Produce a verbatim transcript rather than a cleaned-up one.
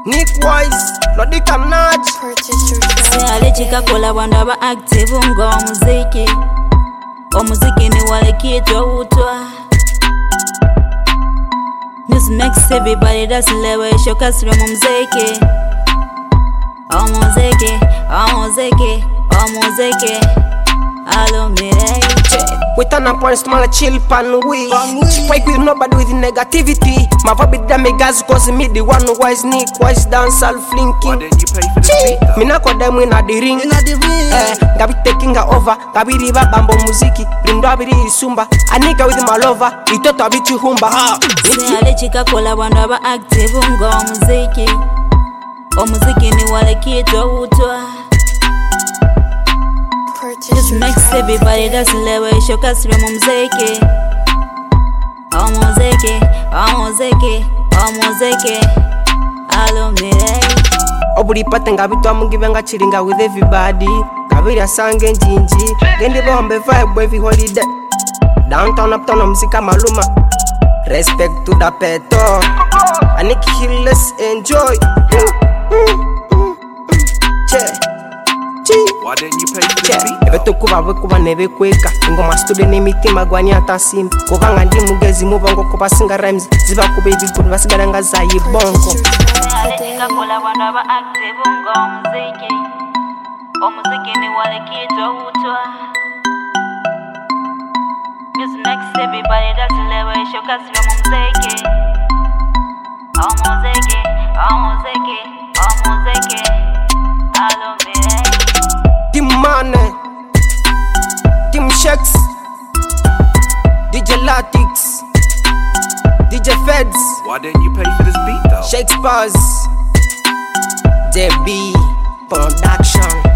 Nick Wise, Lodika Nudge. Alechika kola bandu aba active ngo muziki. Omuziki ni wale kitu utwa. This makes everybody that's level show kasiro muziki. Oh muziki, oh muziki, oh muziki. Alo mireke. We turn up on small chill pan we. Strike with nobody with negativity. My vibe da me gas cause me the one who wise Nick Wise dance all flinking. Why didn't you pay for the beat though? Me na kodem in the ring. Eh, gabi taking her over. Gabi riba bambo muziki. Rindo abiri isumba. Anika with my lover. Itoto abichi humba. Alechika kola bandu aba active ngo muziki. Omuziki ni wale kitu utwa. This makes everybody that's level show kasiro muziki. Oh muziki, oh muziki, oh muziki. Alo mireke. Obuli pate ngabitwa mugibenga chiringa with everybody. Kabiri asange njinji. Gendi bombe vibe every holiday. Downtown uptown muzika maluma. Respect to the peto. Aniki hill, let's enjoy. Che. Why didn't you pay for the Che. beat Ebe though? tokuba bwe kuba nebe kweka. Ngoma studio n'emitima gwani atasim. Kubanga ndi mugezi mubongo kubasinga rhymes. Ziba kube ibikuru basigara nga zayibongo. Alechika kola bandu aba active ngo muziki. Omuziki ni wale kitu utwa. This makes everybody that's level show kasiro muziki. Oh muziki, oh muziki, oh muziki. Alo mireke. Team Mane, Team Shakes, D J Latix, D J Feds, Why didn't you pay for this beat though? Shakespeare's, J B Production.